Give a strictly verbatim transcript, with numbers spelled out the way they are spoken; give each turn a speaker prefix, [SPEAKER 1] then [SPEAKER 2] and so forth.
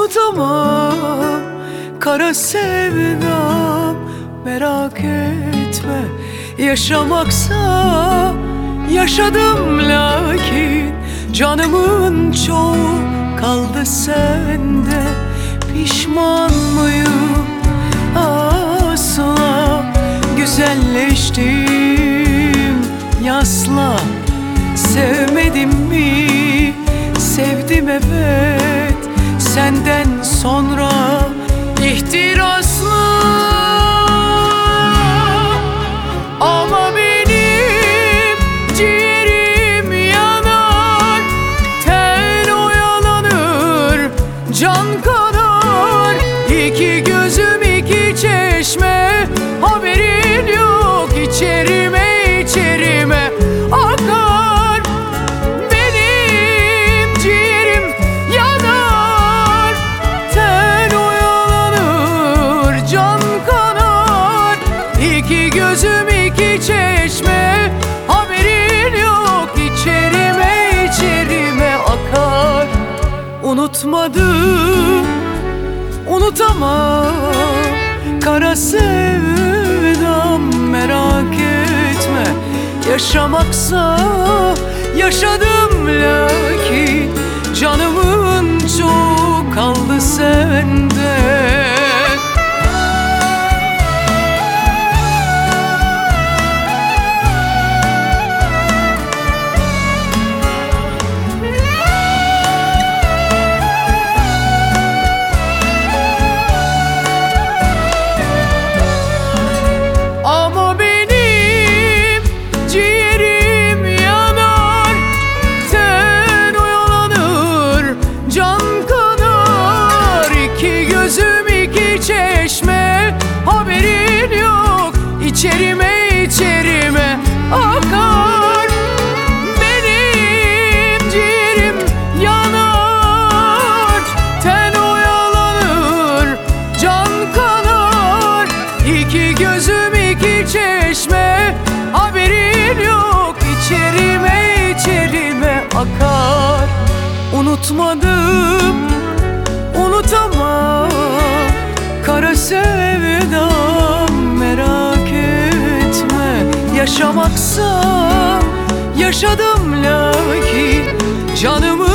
[SPEAKER 1] unutamam kara sevdam. Merak etme, yaşamaksa yaşadım, lakin canımın çoğu kaldı sende. Pişman mıyım? Asla. Güzelleştim yasla. Sevmedim mi? Sevdim evet, senden sonra ihtirasla. Ama benim ciğerim yanar, ten oyalanır, can kanar. İki gözüm iki çeşme, haberin yok, içerime içerime akar. Benim ciğerim yanar, ten oyalanır, can kanar. İki gözüm iki çeşme, haberin yok, içerime içerime akar. Unutmadım, unutamam kara sevdam. Merak etme, yaşamaksa yaşadım, lakin canımın çoğu kaldı sende. Çeşme, haberin yok, içerime içerime akar. Benim ciğerim yanar, ten oyalanır, can kanar. İki gözüm iki çeşme, haberin yok, içerime içerime akar. Unutmadım, unutamam kara sevdam. Merak etme, yaşamaksa yaşadım, lakin canımı